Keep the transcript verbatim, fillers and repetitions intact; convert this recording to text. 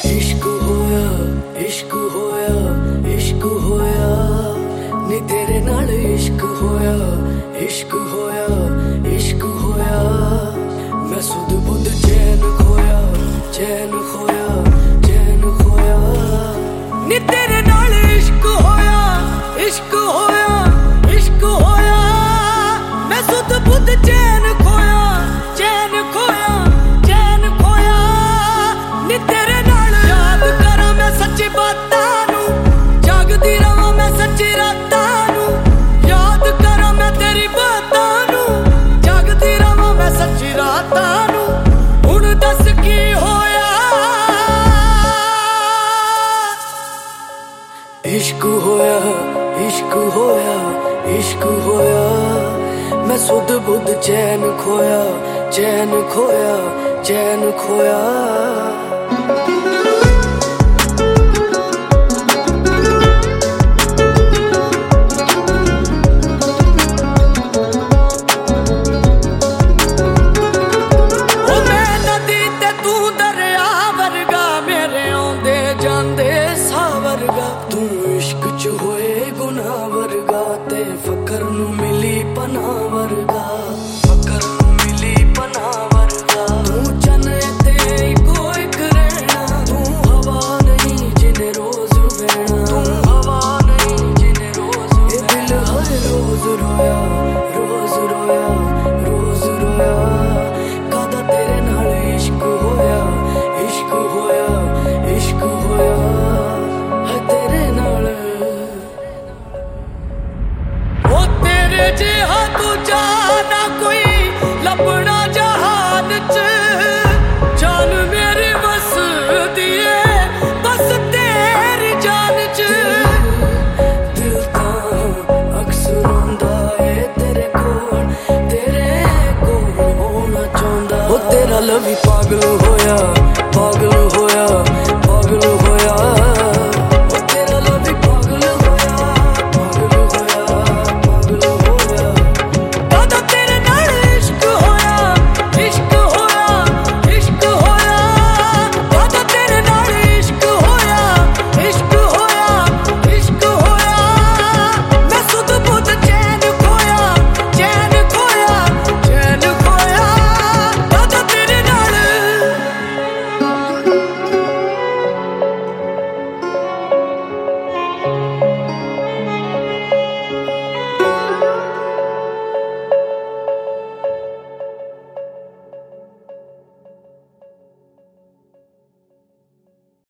इश्क होया इश्क होया इश्क होया नी तेरे नाल इश्क होया इश्क होया इश्क होया मैं सुध बुध चैन खोया चैन खोया चैन खोया नी तेरे नाल इश्क होया इश्क होया इश्क होया मैं सुध बुध चैन खोया चैन खोया चैन खोया नी तेरे नाल याद करा मैं सच्ची बातां नू जागदी रहां मैं सच्ची रातां नू याद करा मैं तेरी बातां नू जागदी रहां मैं सच्ची रातां नू हुण दस की होया इश्क होया इश्क होया इश्क होया मैं सुध बुध चैन खोया चैन खोया चैन खोया तू इश्क च होए गुनाह वर्गा ते फकर नू मिली पनाह वर्गा फकर नू मिली पनाह वर्गा तू चन ते इको इक रहना तू हवा नहीं जिने रोज बहना तू हवा नहीं जिने रोज ये दिल हर रोज रोया रोज रोया रोज रोया कादा तेरे नाल इश्क होया इश्क होया इश्क होया जिहा दूजा ना कोई लभना जहान च जान मेरी बस दिए बस तेरी जान च दिल तां अक्सर रोंदा है तेरे कोल तेरे कोल होना चाहुंदा ओ तेरा लवी पागल होया